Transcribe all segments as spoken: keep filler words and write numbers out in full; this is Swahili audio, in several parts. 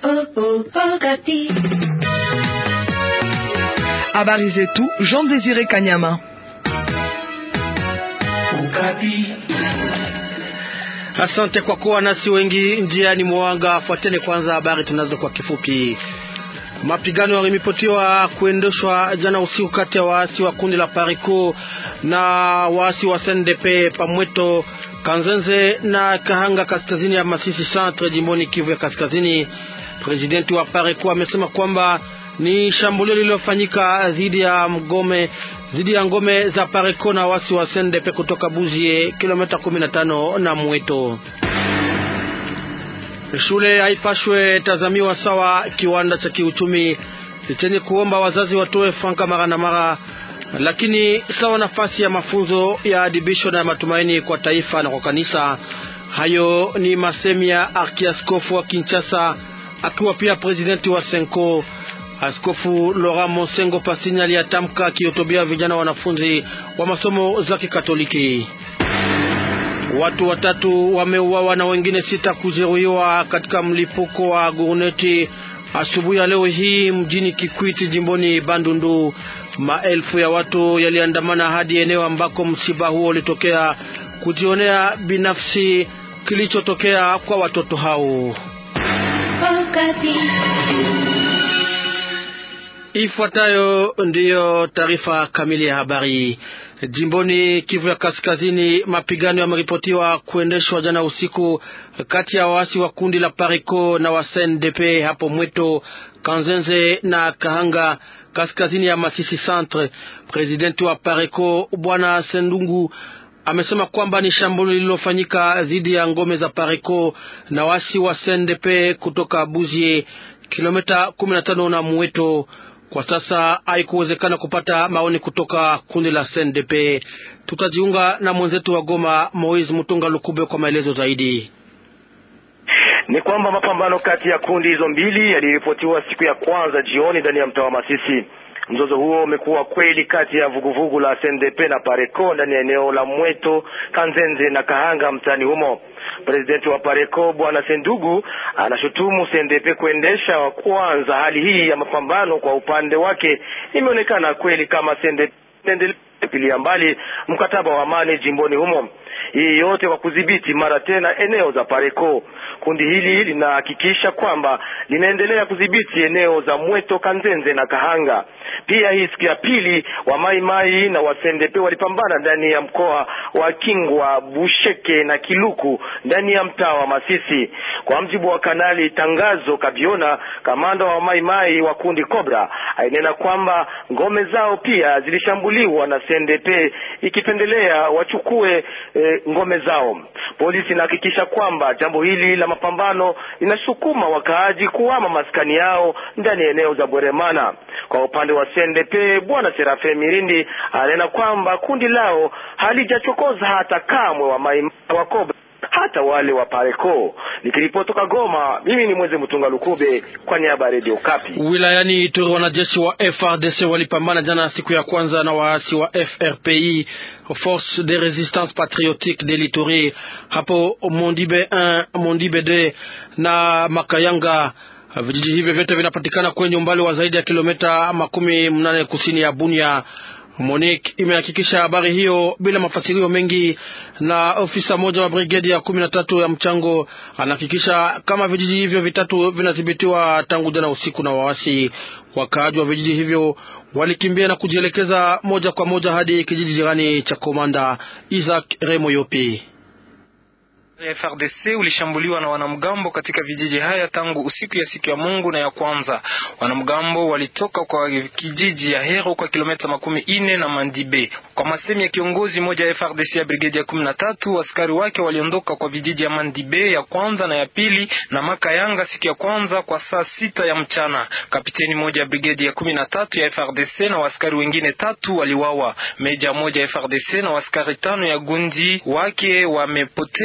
Habari zetu Jean Désiré Kanyama. Asante kwa kuwa nasi wengi njiani mwanga. Fuateni kwanza habari tunazo kwa kifupi. Mapigano yaliripotiwa kuendeshwa jana usiku kati ya waasi wa kundi la Pareko na waasi wa S N D P Pamweto, Kanzenze na Kahanga kaskazini ya Masisi Centre jimboni Kivu ya Kaskazini. Presidenti wa Pareko amesema kwamba ni shambulio lililofanyika dhidi ya mgome dhidi ya ngome za Pareko na waasi wa S N D P kutoka Buzie kilomita kumi na tano na Mweto. Shule haipashwe tazamiwa sawa kiwanda cha kiuchumi chenye kuomba wazazi watoe franka mara na mara, lakini sawa nafasi ya mafunzo ya adibisho na matumaini kwa taifa na kwa kanisa. Hayo ni masemi ya Arkiaskofu wa Kinshasa akiwa pia presidenti wa Senko. Askofu Laurent Monsengo Pasinya aliyatamka akihutubia vijana wanafunzi wa masomo za Kikatoliki. Watu watatu wameuawa na wengine sita kujeruhiwa katika mlipuko wa guruneti asubuhi ya leo hii mjini Kikwiti jimboni Bandundu. Maelfu ya watu yaliandamana hadi eneo ambako msiba huo ulitokea kujionea binafsi kilichotokea kwa watoto hao. Ifuatayo ndiyo taarifa kamili ya habari. Jimboni Kivu ya Kaskazini, mapigano yameripotiwa kuendeshwa jana usiku kati ya waasi wa kundi la Pareko na wa S N D P hapo Mweto, Kanzenze na Kahanga kaskazini ya Masisi Centre. Presidenti wa Pareko Bwana Sendungu amesema kwamba ni shambulio lililofanyika dhidi ya ngome za Pareko na waasi wa S N D P kutoka Buzie kilomita kumi na tano na Mweto. Kwa sasa haikuwezekana kupata maoni kutoka kundi la S N D P. Tutajiunga na mwenzetu wa Goma Moiz Mutunga Lukube kwa maelezo zaidi. Ni kwamba mapambano kati ya kundi hizo mbili yaliripotiwa siku ya kwanza jioni ndani ya mtaa wa Masisi. Mzozo huo umekuwa kweli kati ya vuguvugu la S N D P na Pareko ndani ya eneo la Mweto, Kanzenze na Kahanga mtani humo. Presidenti wa Pareko Bwana Sendugu anashutumu S N D P kuendesha kwanza hali hii ya mapambano. Kwa upande wake imeonekana kweli kama S N D P endelea kupilia mbali mkataba wa amani jimboni humo, hii yote kwa kudhibiti mara tena eneo za Pareko. Kundi hili linahakikisha kwamba linaendelea kudhibiti eneo za Mweto, Kanzenze na Kahanga. Pia hii siku ya pili wa Mai Mai na wa S N D P walipambana ndani ya mkoa wa Kingwa, Busheke na Kiluku ndani ya mtaa wa Masisi. Kwa mjibu wa kanali Tangazo Kabiona, kamanda wa Mai Mai wa kundi Cobra, ainena kwamba ngome zao pia zilishambuliwa na S N D P ikipendelea wachukue e, ngome zao. Polisi inahakikisha kwamba jambo hili la mapambano linasukuma wakaaji kuhama maskani yao ndani ya eneo za Bweremana. Kwa upande wa S N D P Bwana Serafe Mirindi anena kwamba kundi lao halijachokoza hata kamwe wa Mai wa Cobra hata wale wa Pareko. Nikiripotoka Goma, mimi ni Mweze Mutunga Lukube kwa niaba ya Radio Kapi. Wilayani Ituri, wanajeshi wa F R D C walipambana jana siku ya kwanza na waasi wa F R P I, Force de Resistance Patriotique de l'Ituri, hapo Mondibe un, Mondibe deux na Makayanga. Vijiji hivyo vyote vinapatikana kwenye umbali wa zaidi ya kilomita makumi mnane kusini ya Bunia. Monique imehakikisha habari hiyo bila mafasirio mengi, na ofisa moja wa brigade ya kumi na tatu ya mchango anahakikisha kama vijiji hivyo vitatu vinadhibitiwa tangu jana usiku na waasi. Wakaaji wa vijiji hivyo walikimbia na kujielekeza moja kwa moja hadi kijiji jirani cha Komanda. Isaac Remoyopi. F R D C ulishambuliwa na wanamgambo katika vijiji haya tangu usiku ya siku ya Mungu na ya kwanza. Wanamgambo walitoka kwa kijiji ya Hero kwa kilomita makumi ine na Mandibe. Kwa masemi ya kiongozi moja ya F R D C ya brigade ya kumi na tatu, askari wake waliondoka kwa vijiji ya Mandibe ya kwanza na ya pili na Makayanga siku ya kwanza kwa saa sita ya mchana. Kapiteni moja ya brigade ya kumi na tatu ya F R D C na askari wengine tatu waliwawa. Meja moja ya F R D C na askari tano ya gundi wake wamepotea tangu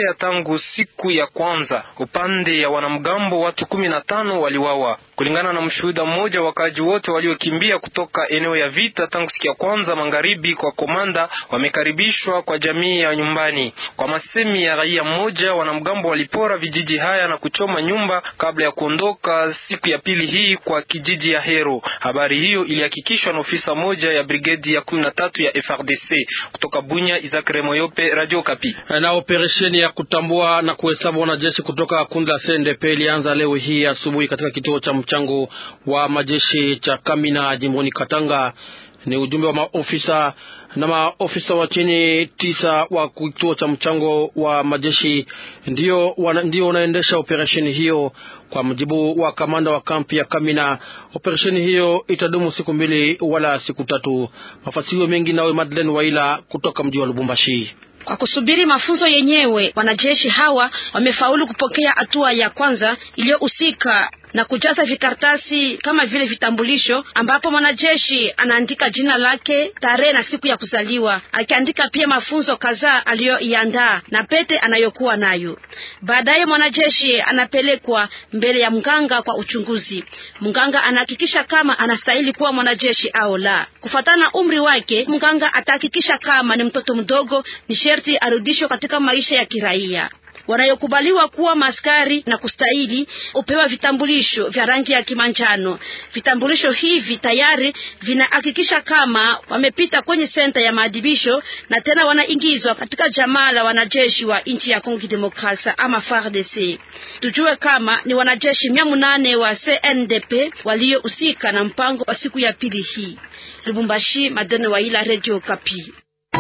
tangu siku ya kwanza. Upande ya wanamgambo watu kumi na tano waliwawa. Kulingana na mshuhuda mmoja, wakaji wote waliokimbia kutoka eneo ya vita tangu siku ya kwanza magharibi kwa komanda wamekaribishwa kwa jamii ya nyumbani. Kwa masemi ya raia mmoja, wanamgambo walipora vijiji haya na kuchoma nyumba kabla ya kuondoka siku ya pili hii kwa kijiji ya Hero. Habari hiyo ilihakikishwa na ofisa moja ya brigedi ya kumi na tatu ya F R D C. Kutoka Bunya, Isaac Remoyope, Radio Kapi. Na operesheni ya kutambua na kuhesabu wanajeshi kutoka kundi la C N D P ilianza leo hii asubuhi katika kituo cha mchango wa majeshi cha Kamina jimboni Katanga. Ni ujumbe wa maofisa na maofisa wa chini tisa wa kituo cha mchango wa majeshi ndio wana, ndio wanaendesha operesheni hiyo. Kwa mujibu wa kamanda wa kampi ya Kamina, operesheni hiyo itadumu siku mbili wala siku tatu. Mafasiro mengi nawe Madeleine Waila kutoka mji wa Lubumbashi. Kwa kusubiri mafunzo yenyewe, wanajeshi hawa wamefaulu kupokea hatua ya kwanza iliyohusika na kujaza vikartasi kama vile vitambulisho, ambapo mwanajeshi anaandika jina lake, tarehe na siku ya kuzaliwa, akiandika pia mafunzo kadhaa aliyoiandaa na pete anayokuwa nayo. Baadaye mwanajeshi anapelekwa mbele ya mganga kwa uchunguzi. Mganga anahakikisha kama anastahili kuwa mwanajeshi au la. Kufuatana umri wake, mganga atahakikisha kama ni mtoto mdogo, ni sherti arudishwe katika maisha ya kiraia. Wanayokubaliwa kuwa maskari na kustahili upewa vitambulisho vya rangi ya kimanjano. Vitambulisho hivi tayari vinahakikisha kama wamepita kwenye senta ya maadibisho na tena wanaingizwa katika jamaa la wanajeshi wa nchi ya Kongo Demokrasia ama F A R D C. Tujue kama ni wanajeshi mia nane wa C N D P waliohusika na mpango wa siku ya pili hii. Lubumbashi, Madene Waila, Radio Kapi.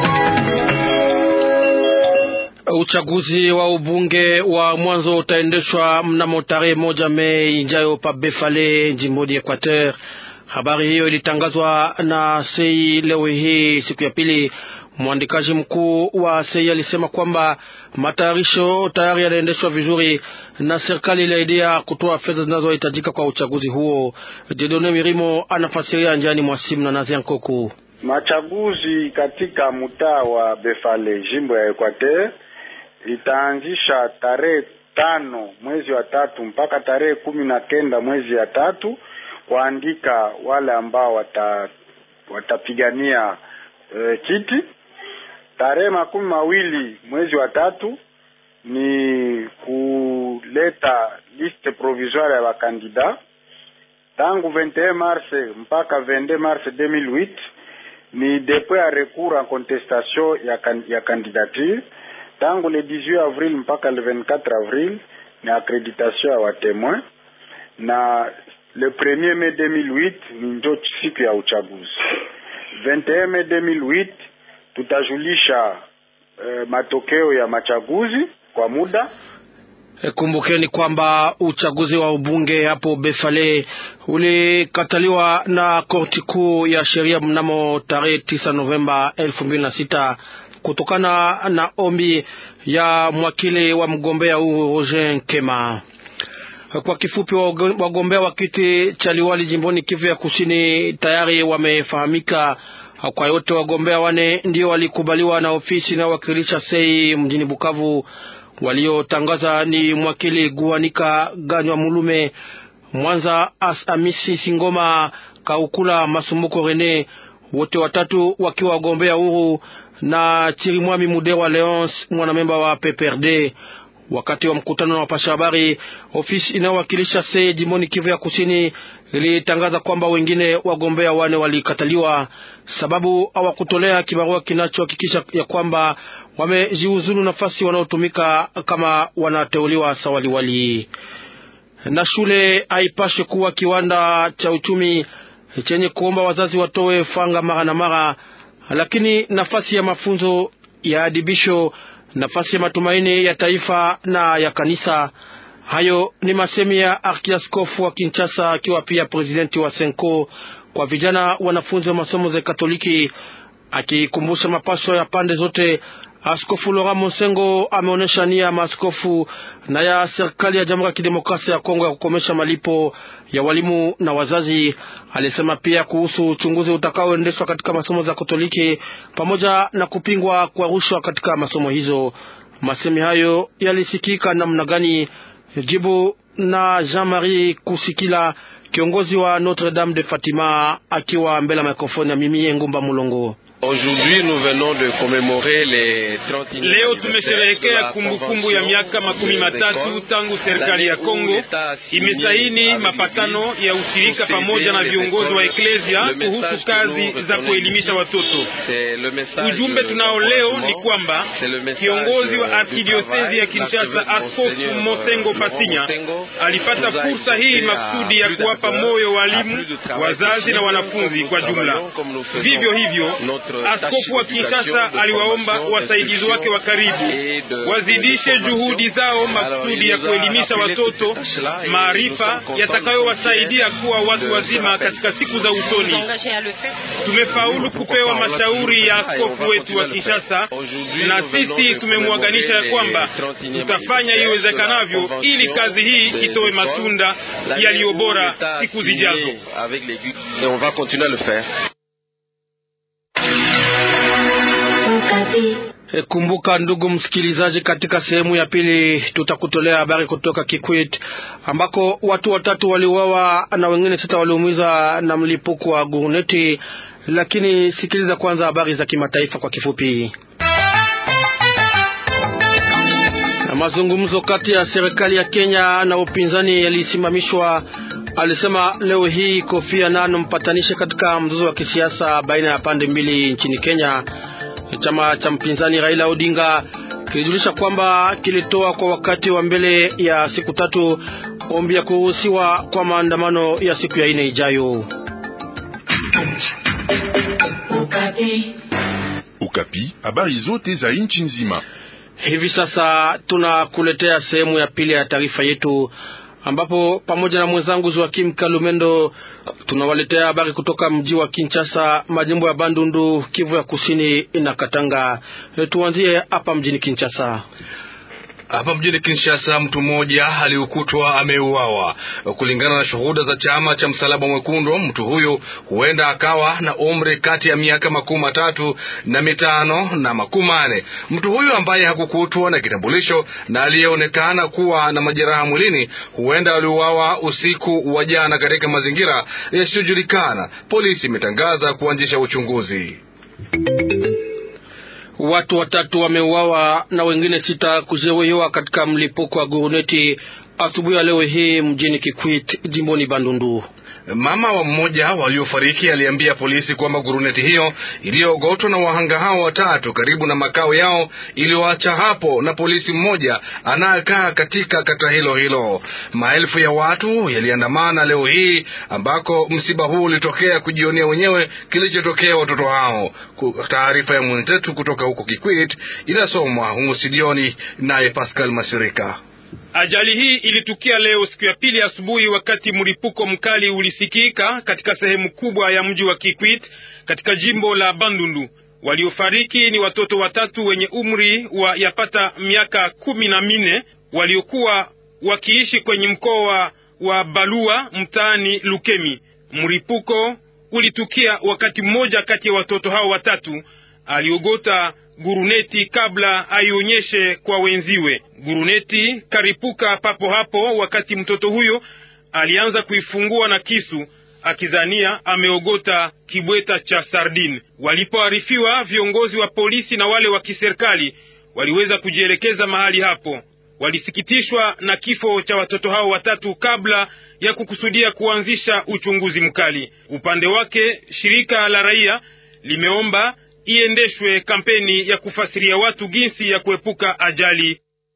Uchaguzi wa ubunge wa mwanzo utaendeshwa mnamo tarehe moja Mei ijayo pa Befale jimboni Equateur. Habari hiyo ilitangazwa na Sei leo hii siku ya pili. Mwandikaji mkuu wa Sei alisema kwamba matayarisho tayari yanaendeshwa vizuri na serikali inaidia kutoa fedha zinazohitajika kwa uchaguzi huo. Dieudonne Mirimo anafasiria njiani mwa simu na Nazian Koko. Machaguzi katika mtaa wa Befale jimbo ya Equateur itaanzisha tarehe tano mwezi wa tatu mpaka tarehe kumi na kenda mwezi ya tatu, kuandika wale ambao wata watapigania e, kiti. Tarehe makumi mawili mwezi wa tatu ni kuleta liste provisoire ya wakandida. Tangu vingt et un mars mpaka vingt deux mars deux mille huit ni dépôt ya recours en contestation ya, kan, ya candidature. Tangu le dix-huit avril mpaka le vingt-quatre avril ni accréditation ya watemoin, na le premier mai deux mille huit ni ndio siku ya uchaguzi. vingt et un mai deux mille huit tutajulisha eh, matokeo ya machaguzi kwa muda. Kumbukeni kwamba uchaguzi wa ubunge hapo Befale ulikataliwa na korti kuu ya sheria mnamo tarehe tisa Novemba elfu mbili na sita kutokana na ombi ya mwakili wa mgombea huu Roger Nkema. Kwa kifupi, wagombea wa kiti cha liwali jimboni Kivu ya Kusini tayari wamefahamika. Kwa yote wagombea wane ndio walikubaliwa na ofisi na wakilisha Sei mjini Bukavu. Waliotangaza ni mwakili Guanika Ganywa Mulume, Mwanza Amisi Singoma, Kaukula Masumbuko Rene, wote watatu wakiwa wagombea huru, na Chirimwami Mudewa Leonce, mwanamemba wa P P R D. Wakati wa mkutano na wapasha habari, ofisi inayowakilisha Sei jimboni Kivu ya Kusini ilitangaza kwamba wengine wagombea wane walikataliwa sababu hawakutolea kibarua kinachohakikisha ya kwamba wamejiuzulu nafasi wanaotumika kama wanateuliwa sawaliwali. Na shule haipashe kuwa kiwanda cha uchumi chenye kuomba wazazi watoe fanga mara na mara, lakini nafasi ya mafunzo ya adibisho, nafasi ya matumaini ya taifa na ya kanisa. Hayo ni masemi ya Arkiaskofu wa Kinshasa akiwa pia presidenti wa Senko kwa vijana wanafunzi wa masomo za Katoliki, akikumbusha mapasho ya pande zote. Askofu Laurent Monsengo ameonesha nia ya maaskofu na ya serikali ya Jamhuri ya Kidemokrasia ya Kongo ya kukomesha malipo ya walimu na wazazi. Alisema pia kuhusu uchunguzi utakaoendeshwa katika masomo za Katoliki pamoja na kupingwa kwa rushwa katika masomo hizo. Masemi hayo yalisikika namna gani? Jibu na Jean-Marie Kusikila, kiongozi wa Notre Dame de Fatima, akiwa mbele ya mikrofoni ya mimi Ngumba Mulongo. Aujourd'hui nous venons de commémorer les trente. Leo tumesherehekea kumbukumbu ya miaka makumi matatu tangu serikali ya Kongo imesaini mapatano ya ushirika pamoja na viongozi wa eklesia kuhusu kazi za kuelimisha watoto. Ujumbe tunao leo ni kwamba kiongozi wa arkidiosezi ya Kinshasa Askofu Mosengo Pasinya alipata fursa hii maksudi ya kuwapa moyo walimu, wazazi na wanafunzi kwa jumla. Vivyo hivyo Askofu wa Kinshasa aliwaomba wasaidizi wake wa karibu wazidishe juhudi zao maksudi ya kuelimisha watoto maarifa yatakayowasaidia kuwa watu wazima katika siku za usoni. Tumefaulu kupewa mashauri ya askofu wetu wa Kinshasa, na sisi tumemwaganisha ya kwamba tutafanya iwezekanavyo ili kazi hii itoe matunda yaliyo bora siku zijazo. Et on va continuer à le faire. Kumbuka ndugu msikilizaji, katika sehemu ya pili tutakutolea habari kutoka Kikwit ambako watu watatu waliuawa na wengine sita waliumizwa na mlipuko wa guruneti. Lakini sikiliza kwanza habari za kimataifa kwa kifupi. Na mazungumzo kati ya serikali ya Kenya na upinzani yalisimamishwa, alisema leo hii Kofi Annan, mpatanishi katika mzozo wa kisiasa baina ya pande mbili nchini Kenya. Chama cha mpinzani Raila Odinga kilijulisha kwamba kilitoa kwa wakati wa mbele ya siku tatu ombi ya kuruhusiwa kwa maandamano ya siku ya ine ijayo. Ukapi, Ukapi, habari zote za nchi nzima. Hivi sasa tunakuletea sehemu ya pili ya taarifa yetu, ambapo pamoja na mwenzangu Joakim Kalumendo tunawaletea habari kutoka mji wa Kinshasa, majimbo ya Bandundu, Kivu ya Kusini na Katanga. Tuanzie hapa mjini Kinshasa. Hapa mjini Kinshasa mtu mmoja aliukutwa ameuawa. Kulingana na shuhuda za chama cha Msalaba Mwekundu, mtu huyo huenda akawa na umri kati ya miaka makumi matatu na mitano na makumi nane. Mtu huyo ambaye hakukutwa na kitambulisho na aliyeonekana kuwa na majeraha mwilini huenda aliuawa usiku wa jana katika mazingira yasiyojulikana. Polisi imetangaza kuanzisha uchunguzi. Watu watatu wameuawa na wengine sita kujeruhiwa katika mlipuko wa guruneti asubuhi ya leo hii mjini Kikwit, jimboni Bandundu. Mama wa mmoja waliofariki aliambia polisi kwamba guruneti hiyo iliyoogotwa na wahanga hao watatu karibu na makao yao iliyoacha hapo na polisi mmoja anayekaa katika kata hilo hilo. Maelfu ya watu yaliandamana leo hii ambako msiba huu ulitokea kujionea wenyewe kilichotokea watoto hao. Taarifa ya mwenzetu kutoka huko Kikwit inasomwa humu studioni naye Pascal Masirika. Ajali hii ilitukia leo siku ya pili asubuhi wakati mlipuko mkali ulisikika katika sehemu kubwa ya mji wa Kikwit katika jimbo la Bandundu. Waliofariki ni watoto watatu wenye umri wa yapata miaka kumi na mine waliokuwa wakiishi kwenye mkoa wa Balua mtaani Lukemi. Mlipuko ulitukia wakati mmoja kati ya watoto hao watatu aliogota guruneti kabla aionyeshe kwa wenziwe. Guruneti karipuka papo hapo wakati mtoto huyo alianza kuifungua na kisu akizania ameogota kibweta cha sardine. Walipoarifiwa, viongozi wa polisi na wale wa kiserikali waliweza kujielekeza mahali hapo. Walisikitishwa na kifo cha watoto hao watatu kabla ya kukusudia kuanzisha uchunguzi mkali. Upande wake, shirika la raia limeomba iendeshwe kampeni ya kufasiria watu jinsi ya kuepuka ajali.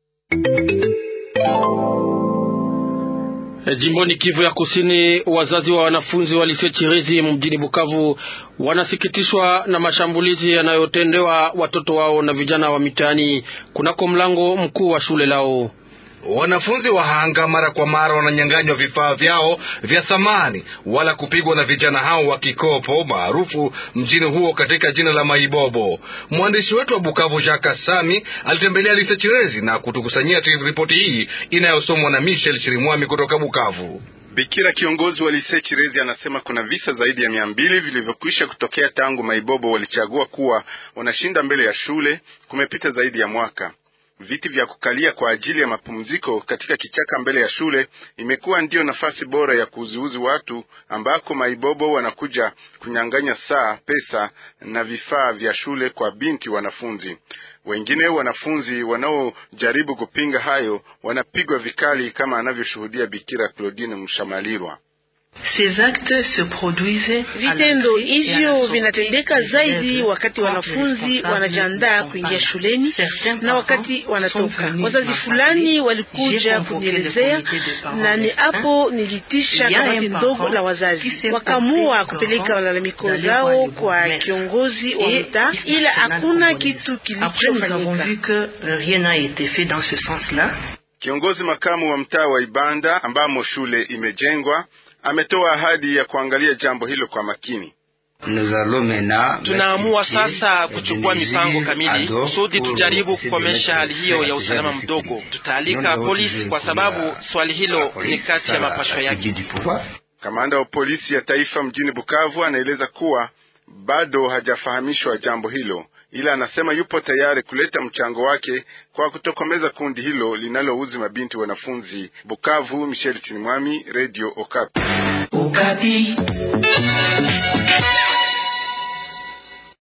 Jimboni Kivu ya Kusini, wazazi wa wanafunzi wa Lycée Chirezi mjini Bukavu wanasikitishwa na mashambulizi yanayotendewa watoto wao na vijana wa mitaani kunako mlango mkuu wa shule lao. Wanafunzi wahanga mara kwa mara wananyang'anywa vifaa vyao vya thamani wala kupigwa na vijana hao wa kikopo maarufu mjini huo katika jina la Maibobo. Mwandishi wetu wa Bukavu Jacques Sami alitembelea Lycée Chirezi na kutukusanyia ripoti hii inayosomwa na Michel Chirimwami kutoka Bukavu. Bikira kiongozi wa Lycée Chirezi anasema kuna visa zaidi ya mia mbili vilivyokwisha kutokea tangu Maibobo walichagua kuwa wanashinda mbele ya shule. Kumepita zaidi ya mwaka. Viti vya kukalia kwa ajili ya mapumziko katika kichaka mbele ya shule imekuwa ndiyo nafasi bora ya kuuziuzi watu, ambako maibobo wanakuja kunyang'anya saa, pesa na vifaa vya shule kwa binti wanafunzi. Wengine wanafunzi wanaojaribu kupinga hayo wanapigwa vikali, kama anavyoshuhudia Bikira Claudine Mshamalirwa. Vitendo hivyo vinatendeka zaidi wakati wanafunzi wanajiandaa kuingia shuleni na wakati wanatoka. Wazazi fulani walikuja kunielezea, na ni hapo nilitisha kamati ndogo la wazazi, wakamua kupeleka malalamiko zao kwa kiongozi wa mtaa, ila hakuna kitu kilichofanyika. Kiongozi makamu wa mtaa wa Ibanda ambamo shule imejengwa ametoa ahadi ya kuangalia jambo hilo kwa makini. Tunaamua sasa kuchukua mipango kamili kusudi tujaribu kukomesha hali hiyo ya usalama mdogo. Tutaalika polisi kwa sababu swali hilo ni kati ya mapasho yake. Kamanda wa polisi ya taifa mjini Bukavu anaeleza kuwa bado hajafahamishwa jambo hilo, ila anasema yupo tayari kuleta mchango wake kwa kutokomeza kundi hilo linalouzi mabinti wanafunzi. Bukavu, Michel Chinimwami, Radio Okapi. Okapi.